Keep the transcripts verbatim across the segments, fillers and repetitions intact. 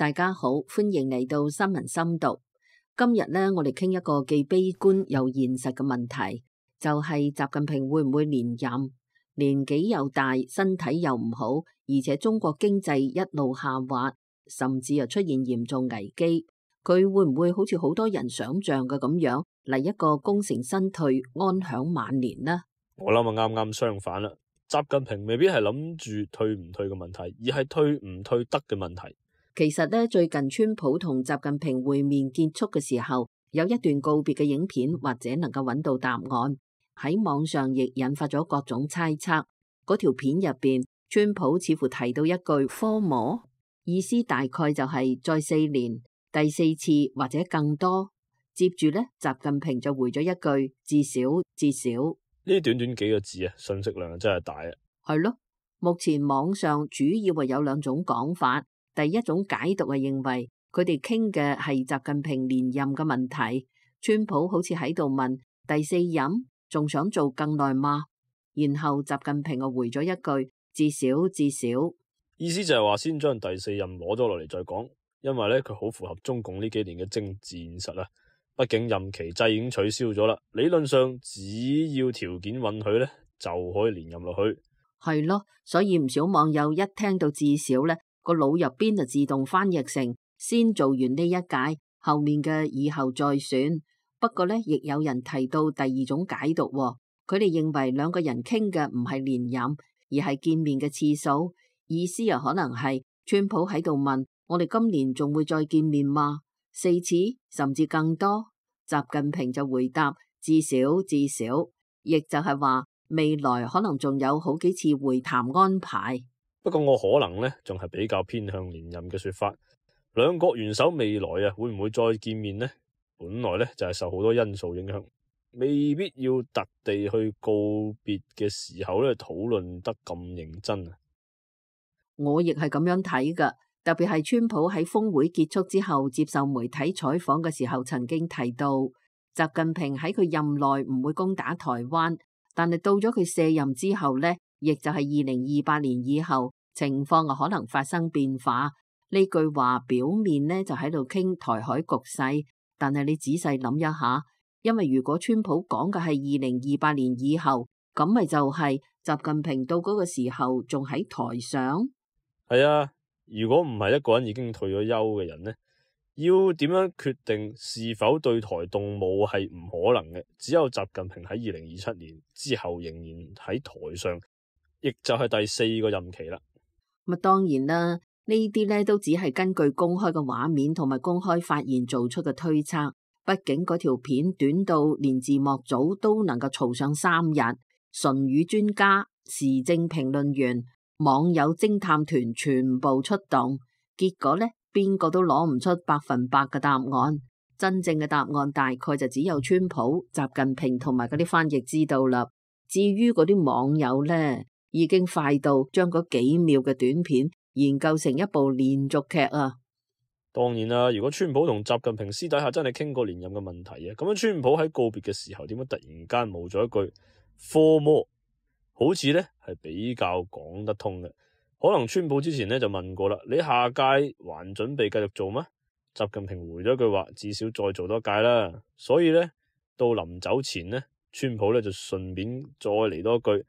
大家好，歡迎嚟到新聞深讀。今日呢，我哋傾一個既悲觀又現實嘅問題，就係習近平會唔會連任？年紀又大，身體又唔好，而且中國經濟一路下滑，甚至又出現嚴重危機。佢會唔會好似好多人想象嘅咁樣嚟一個功成身退、安享晚年呢？ 我諗啊，啱啱相反啦。習近平未必係諗住退唔退嘅問題，而係退唔退得嘅問題。 其實呢，最近川普同習近平會面結束嘅時候，有一段告別嘅影片，或者能夠揾到答案。喺網上亦引發咗各種猜測。嗰條片入邊，川普似乎提到一句 four more， 意思大概就係再四年、第四次或者更多。接住呢，習近平就回咗一句至少至少。呢短短幾個字啊，信息量真係大啊。 係咯，目前網上主要係有兩種講法。第一種解讀係認為佢哋傾嘅係習近平連任嘅問題。川普好似喺度問第四任仲想做更耐嗎？然後習近平又回咗一句至少至少， 意思就係話先將第四任攞咗落嚟再講，因為咧佢好符合中共呢幾年嘅政治現實啊。畢竟任期制已經取消咗啦，理論上只要條件允許咧，就可以連任落去。 係咯，所以唔少網友一聽到至少咧，個腦入邊就自動翻譯成先做完呢一屆，後面嘅以後再算。不過咧，亦有人提到第二種解讀，佢哋認為兩個人傾嘅唔係連任，而係見面嘅次數。意思又可能係川普喺度問我哋今年仲會再見面嗎？四次甚至更多。習近平就回答至少至少，亦就係話未來可能仲有好幾次會談安排。 不過我可能呢仲係比較偏向連任嘅說法。兩國元首未來啊會唔會再見面呢？本來呢就係受好多因素影響，未必要特地去告別嘅時候呢討論得咁認真啊。 我亦係咁樣睇噶。特別係川普喺峰會結束之後接受媒體採訪嘅時候，曾經提到習近平喺佢任內唔會攻打台灣，但係到咗佢卸任之後呢，亦就係二零二八年以後，情況啊可能發生變化。呢句話表面呢就喺度傾台海局勢，但係你仔細諗一下，因為如果川普講嘅係二零二八年以後，咁咪就係習近平到嗰個時候仲喺台上。 係啊。如果唔係一個人已經退咗休嘅人呢，要點樣決定是否對台動武係唔可能嘅。只有習近平喺二零二七年之後仍然喺台上，亦就係第四個任期啦。 咁當然啦，呢啲咧都只係根據公開嘅畫面同埋公開發言做出嘅推測。畢竟嗰條片短到連字幕組都能夠嘈上三日，唇語專家、時政評論員、網友偵探團全部出動，結果呢，邊個都攞唔出百分百嘅答案。真正嘅答案大概就只有川普、習近平同埋嗰啲翻譯知道啦。至於嗰啲網友呢，已經快到將嗰幾秒嘅短片研究成一部連續劇啊！ 當然啦，如果川普同習近平私底下真係傾過連任嘅問題啊，咁樣川普喺告別嘅時候點解突然間冇咗一句 four more？好似咧係比較講得通嘅。可能川普之前咧就問過啦，你下屆還準備繼續做嗎？習近平回咗一句話，至少再做多屆啦。所以咧到臨走前咧，川普咧就順便再嚟多一句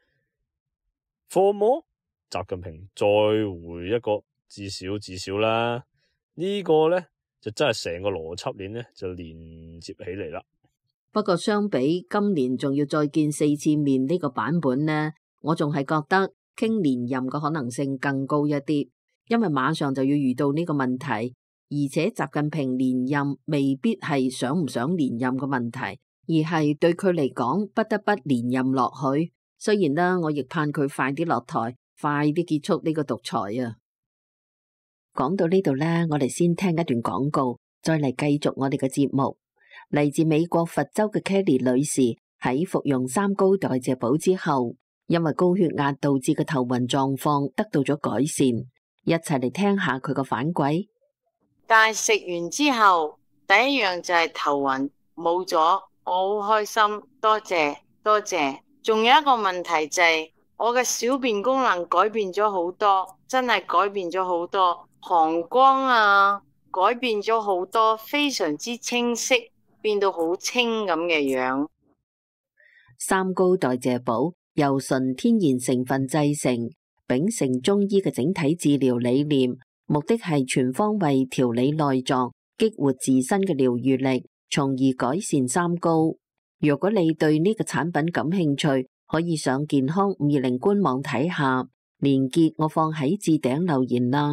four more， 習近平再回一個至少至少啦。這個、呢個咧就真係成個邏輯鏈咧就連接起嚟啦。 不過相比今年仲要再見四次面呢個版本呢，我仲係覺得傾連任嘅可能性更高一啲，因為馬上就要遇到呢個問題，而且習近平連任未必係想唔想連任嘅問題，而係對佢嚟講不得不連任落去。雖然呢，我亦盼佢快啲落台，快啲結束呢個獨裁啊！講到呢度呢，我哋先聽一段廣告，再嚟繼續我哋嘅節目。嚟自美國佛州嘅 Kelly 女士喺服用三高代謝寶之後，因為高血壓導致嘅頭暈狀況得到咗改善，一齊嚟聽下佢個反饋。 但係食完之後，第一樣就係頭暈冇咗，我好開心，多謝多謝。仲有一個問題就係、是、我嘅小便功能改變咗好多，真係改變咗好多，膀胱啊、 改變咗好多，非常之清晰，變到好清咁嘅樣。 三高代謝寶由純天然成分製成，秉承中醫嘅整體治療理念，目的係全方位調理內臟，激活自身嘅療愈力，從而改善三高。如果你對呢個產品感興趣，可以上健康五二零官網睇下，連結我放喺置頂留言啦。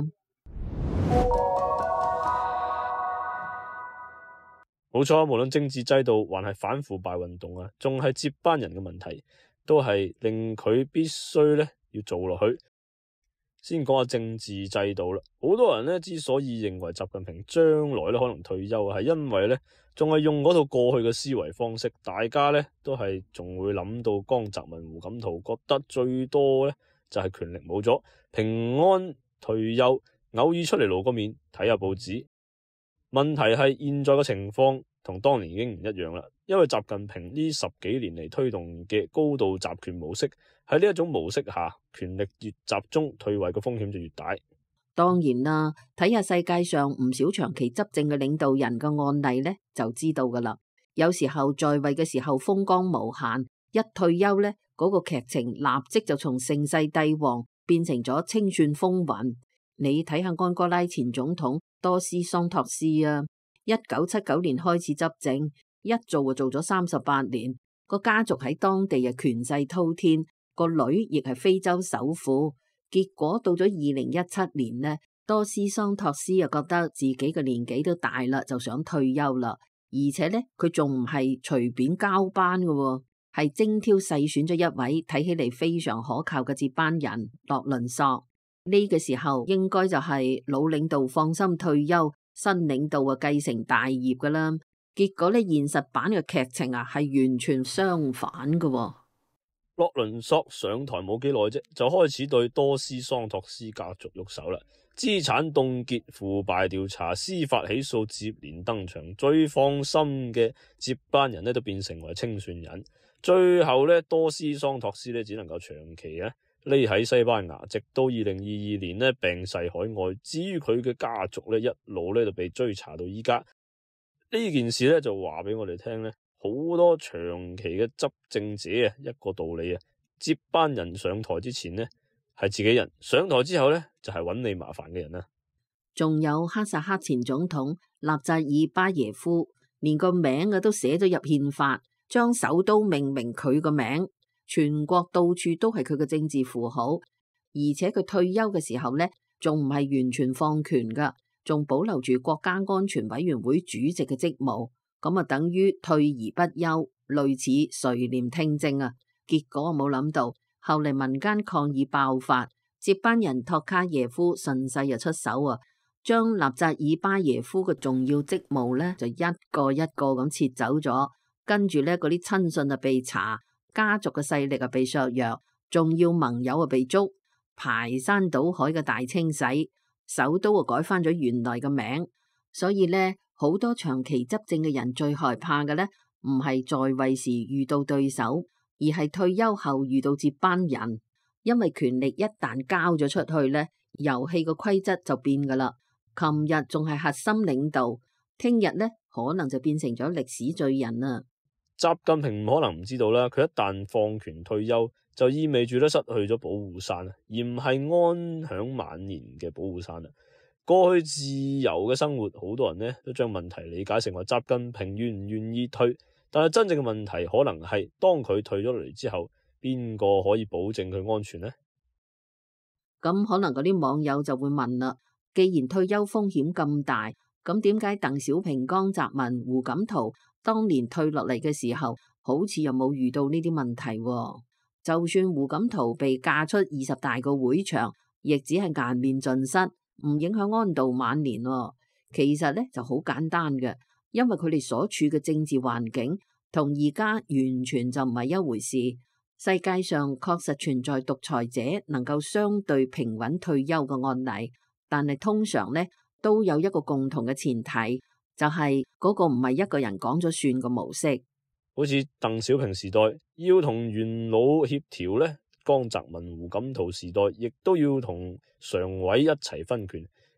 冇錯，無論政治制度還係反腐敗運動啊，仲係接班人嘅問題，都係令佢必須咧要做落去。先講下政治制度啦，好多人咧之所以認為習近平將來咧可能退休，係因為咧仲係用嗰套過去嘅思維方式，大家咧都係仲會諗到江澤民、胡錦濤，覺得最多咧就係權力冇咗，平安退休，偶爾出嚟露個面，睇下報紙。問題係現在嘅情況同當年已經唔一樣啦，因為習近平呢十幾年嚟推動嘅高度集權模式，喺呢一種模式下，權力越集中，退位嘅風險就越大。 當然啦，睇下世界上唔少長期執政嘅領導人嘅案例咧，就知道噶啦。有時候在位嘅時候風光無限，一退休咧，嗰個劇情立即就從盛世帝王變成咗清算風雲。你睇下安哥拉前總統多斯桑托斯啊，一九七九年開始執政，一做就做咗三十八年，個家族喺當地啊權勢滔天，個女亦係非洲首富。結果到咗二零一七年呢，多斯桑托斯又覺得自己嘅年紀都大啦，就想退休啦。而且呢，佢仲唔係隨便交班嘅，係精挑細選咗一位睇起嚟非常可靠嘅接班人洛倫索。呢個時候應該就係老領導放心退休，新領導啊繼承大業噶啦。結果呢，現實版嘅劇情啊係完全相反嘅。 洛倫索上台冇幾耐啫，就開始對多斯桑托斯家族喐手啦，資產凍結、腐敗調查、司法起訴接連登場，最放心嘅接班人呢都變成為清算人。最後呢，多斯桑托斯呢只能夠長期啊匿喺西班牙，直到二零二二年呢病逝海外。至於佢嘅家族呢，一路呢就被追查到依家。呢件事呢就話俾我哋聽呢，好多長期嘅執政者啊，一個道理啊，接班人上台之前呢係自己人，上台之後呢就係揾你麻煩嘅人啦。 仲有哈薩克前總統納扎爾巴耶夫，連個名啊都寫咗入憲法，將首都命名佢個名。全國到處都係佢嘅政治符號，而且佢退休嘅時候呢，仲唔係完全放權噶，仲保留住國家安全委員會主席嘅職務，咁啊等於退而不休，類似垂簾聽政啊。結果我冇諗到，後嚟民間抗議爆發，接班人托卡耶夫順勢又出手啊，將納扎爾巴耶夫嘅重要職務呢，就一個一個咁撤走咗，跟住呢，嗰啲親信啊被查。家族嘅勢力啊被削弱，仲要盟友啊被捉，排山倒海嘅大清洗，首都啊改翻咗原來嘅名。所以呢，好多長期執政嘅人最害怕嘅呢，唔係在位時遇到對手，而係退休後遇到接班人。因為權力一旦交咗出去呢，遊戲嘅規則就變噶啦。琴日仲係核心領導，聽日呢可能就變成咗歷史罪人啦。 習近平唔可能唔知道啦，佢一旦放權退休，就意味住咧失去咗保護傘，而唔係安享晚年嘅保護傘啦。過去自由嘅生活，好多人呢都將問題理解成為習近平願唔願意退，但係真正嘅問題可能係當佢退咗嚟之後，邊個可以保證佢安全呢？ 咁可能嗰啲網友就會問啦，既然退休風險咁大，咁點解鄧小平、江澤民、胡錦濤當年退落嚟嘅時候，好似又冇遇到呢啲問題喎？就算胡錦濤被架出二十大個會場，亦只係顏面盡失，唔影響安度晚年喎。其實咧就好簡單嘅，因為佢哋所處嘅政治環境同而家完全就唔係一回事。世界上確實存在獨裁者能夠相對平穩退休嘅案例，但係通常咧都有一個共同嘅前提。就係嗰個唔係一個人講咗算嘅模式， 好似鄧小平時代要同元老協調呢，江澤民、胡錦濤時代亦都要同常委一齊分權。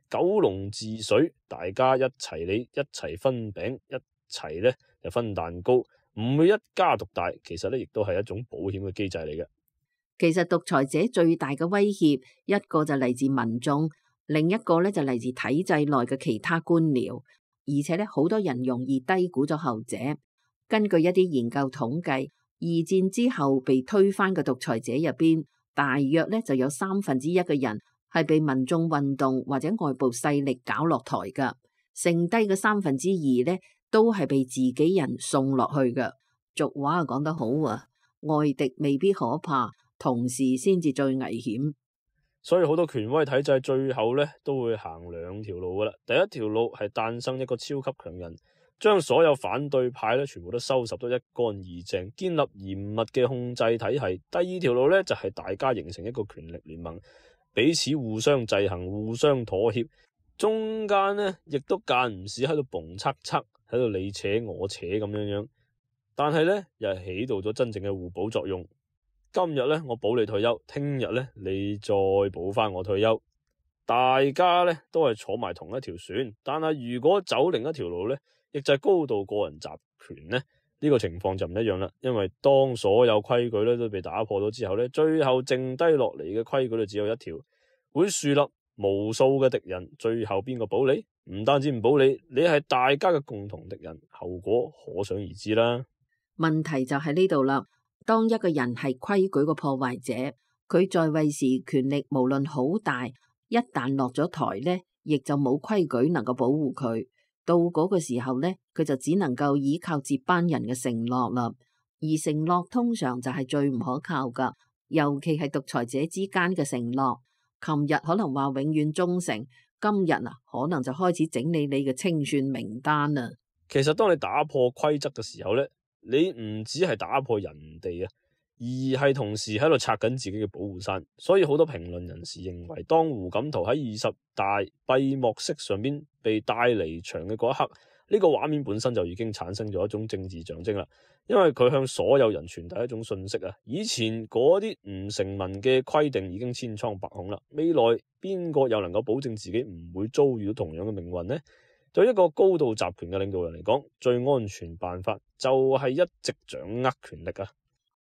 九龍治水，大家一齊理，一齊分餅，一齊咧就分蛋糕，唔會一家獨大。其實咧，亦都係一種保險嘅機制嚟嘅。 其實獨裁者最大嘅威脅，一個就嚟自民眾，另一個咧就嚟自體制內嘅其他官僚，而且咧好多人容易低估咗後者。根據一啲研究統計，二戰之後被推翻嘅獨裁者入邊，大約咧就有三分之一嘅人係被民眾運動或者外部勢力搞落台噶，剩低嘅三分之二咧都係被自己人送落去噶。俗話講得好啊，外敵未必可怕，同事先至最危險。 所以好多權威體制最後咧都會行兩條路噶啦。第一條路係誕生一個超級強人，將所有反對派咧全部都收拾得一乾二淨，建立嚴密嘅控制體系。第二條路咧就係大家形成一個權力聯盟，彼此互相制衡、互相妥協，中間咧亦都間唔時喺度蹦測測，喺度你扯我扯咁樣樣。但係咧又係起到咗真正嘅互補作用。今日咧我保你退休，聽日咧你再補翻我退休，大家咧都係坐埋同一條船。但係如果走另一條路咧，亦就係高度個人集權咧，呢個情況就唔一樣啦。因為當所有規矩咧都被打破咗之後咧，最後剩低落嚟嘅規矩就只有一條，會樹立無數嘅敵人。最後邊個保你？唔單止唔保你，你係大家嘅共同敵人，後果可想而知啦。 問題就喺呢度啦。當一個人係規矩嘅破壞者，佢在位時權力無論好大，一旦落咗台呢，亦就冇規矩能夠保護佢。到嗰個時候呢，佢就只能夠依靠接班人嘅承諾啦。而承諾通常就係最唔可靠噶，尤其係獨裁者之間嘅承諾。琴日可能話永遠忠誠，今日啊可能就開始整理你嘅清算名單啦。 其實當你打破規則嘅時候呢，你唔只係打破人哋啊，而係同時喺度拆緊自己嘅保護傘。所以好多評論人士認為，當胡錦濤喺二十大閉幕式上邊被帶離場嘅嗰一刻，呢個畫面本身就已經產生咗一種政治象徵啦。因為佢向所有人傳遞一種訊息啊，以前嗰啲唔成文嘅規定已經千瘡百孔啦，未來邊個又能夠保證自己唔會遭遇到同樣嘅命運呢？對一個高度集權嘅領導人嚟講，最安全辦法就係一直掌握權力啊！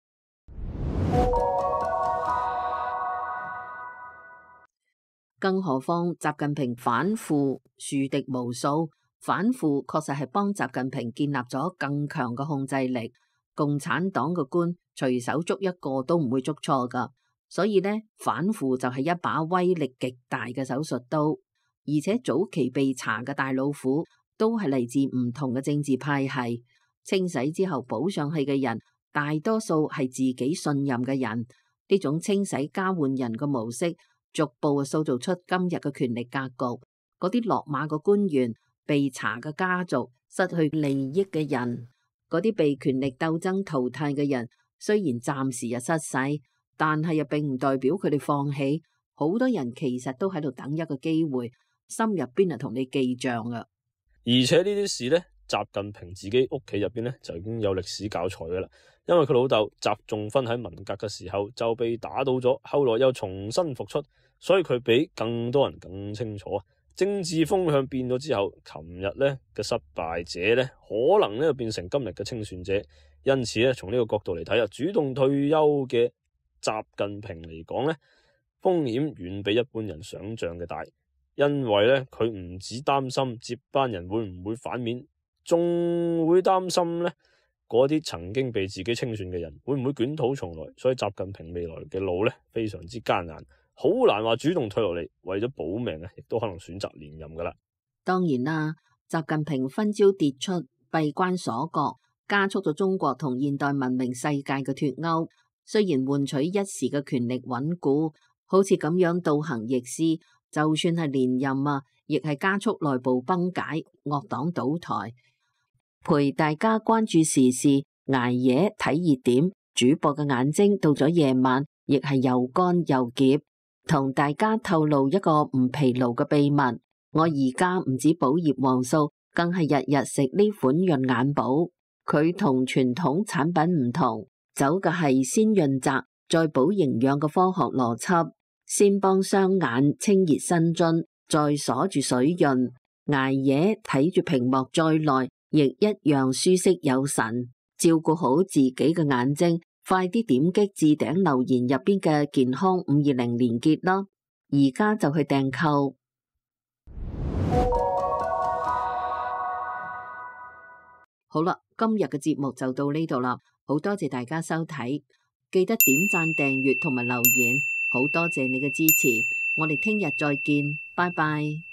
更何況習近平反腐樹敵無數，反腐確實係幫習近平建立咗更強嘅控制力。共產黨嘅官隨手捉一個都唔會捉錯噶，所以呢，反腐就係一把威力極大嘅手術刀。而且早期被查嘅大老虎都係嚟自唔同嘅政治派系，清洗之後補上去嘅人，大多數係自己信任嘅人。呢種清洗交換人嘅模式，逐步塑造出今日嘅權力格局。嗰啲落馬嘅官員、被查嘅家族、失去利益嘅人，嗰啲被權力鬥爭淘汰嘅人，雖然暫時又失勢，但係又並唔代表佢哋放棄。好多人其實都喺度等一個機會。心入邊係同你記賬啊！ 而且呢啲事呢，習近平自己屋企入邊呢，就已經有歷史教材噶啦。因為佢老豆習仲勳喺文革嘅時候就被打倒咗，後來又重新復出，所以佢比更多人更清楚政治風向變咗之後，琴日呢嘅失敗者呢，可能呢變成今日嘅清算者。因此呢，從呢個角度嚟睇啊，主動退休嘅習近平嚟講呢，風險遠比一般人想象嘅大。因為咧，佢唔止擔心接班人會唔會反面，仲會擔心咧嗰啲曾經被自己清算嘅人會唔會捲土重來。所以習近平未來嘅路咧非常之艱難，好難話主動退落嚟，為咗保命啊，亦都可能選擇連任噶啦。 當然啦，習近平分招迭出，閉關鎖國，加速咗中國同現代文明世界嘅脫鈎。雖然換取一時嘅權力穩固，好似咁樣倒行逆施。就算係連任啊，亦係加速內部崩解、惡黨倒台。陪大家關注時事、捱夜睇熱點，主播嘅眼睛到咗夜晚，亦係又乾又澀。同大家透露一個唔疲勞嘅秘密，我而家唔止補葉黃素，更係日日食呢款潤眼寶。佢同傳統產品唔同，走嘅係先潤澤再補營養嘅科學邏輯。先幫雙眼清熱生津， 再鎖住水潤，捱夜睇住屏幕再耐，亦一樣舒適有神。照顧好自己嘅眼睛，快啲點擊置頂留言入邊嘅健康五二零連結啦！而家就去訂購。好啦，今日嘅節目就到呢度啦，好多謝大家收睇，記得點讚、訂閱同埋留言，好多謝你嘅支持，我哋聽日再見，拜拜。